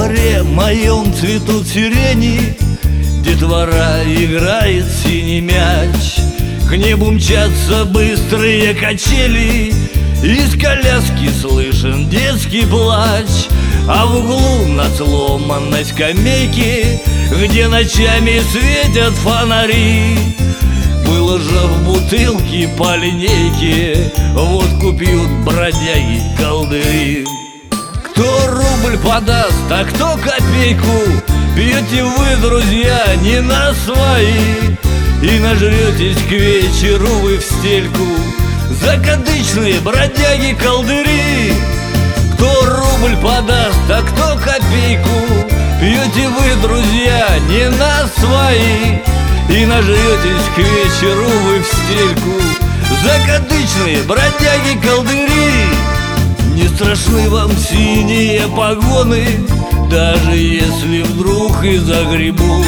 дворе моем цветут сирени, детвора играет синий мяч. К небу мчатся быстрые качели, из коляски слышен детский плач. А в углу на сломанной скамейке, где ночами светят фонари, выложив бутылки по линейке, водку пьют бродяги колдыри. Кто рубль подаст, а кто копейку, пьете вы, друзья, не на свои, и нажретесь к вечеру вы в стельку, закадычные бродяги колдыри. Кто рубль подаст, а кто копейку, пьете вы, друзья, не на свои, и нажретесь к вечеру вы в стельку, закадычные бродяги колдыри. Не страшны вам синие погоны, даже если вдруг и загребут.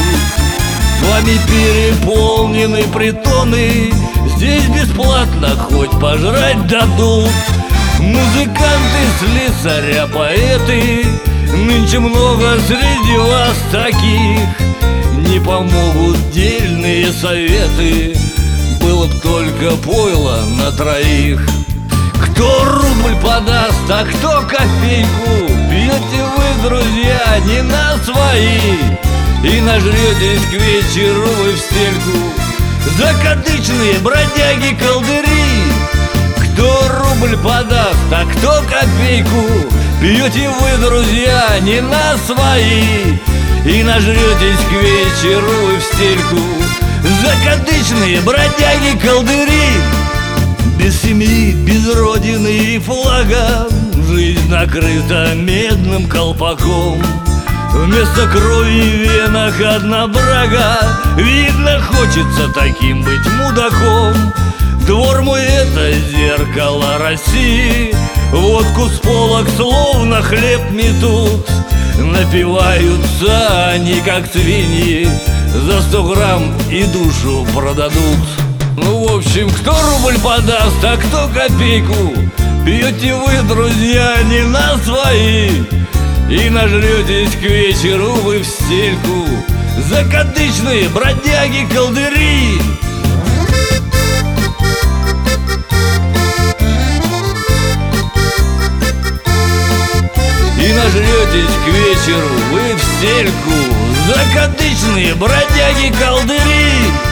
Вами переполнены притоны, здесь бесплатно хоть пожрать дадут. Музыканты, слесаря, поэты, нынче много среди вас таких. Не помогут дельные советы, было б только пойло на троих. Кто рубль подаст, а кто копейку, пьете вы, друзья, не на свои, и нажретесь к вечеру вы в стельку, закадычные бродяги колдыри. Кто рубль подаст, а кто копейку, пьете вы, друзья, не на свои, и нажретесь к вечеру вы в стельку, закадычные бродяги колдыри. Без семьи, без родины и флага жизнь накрыта медным колпаком. Вместо крови в венах одна брага, видно, хочется таким быть мудаком. Двор мой — это зеркало России, водку с полок словно хлеб метут. Напиваются они, как свиньи, за 100 грамм и душу продадут. Ну, в общем, кто рубль подаст, а кто копейку, пьете вы, друзья, не на свои, и нажретесь к вечеру вы в стельку, закадычные бродяги колдыри. И нажретесь к вечеру вы в стельку, закадычные бродяги колдыри.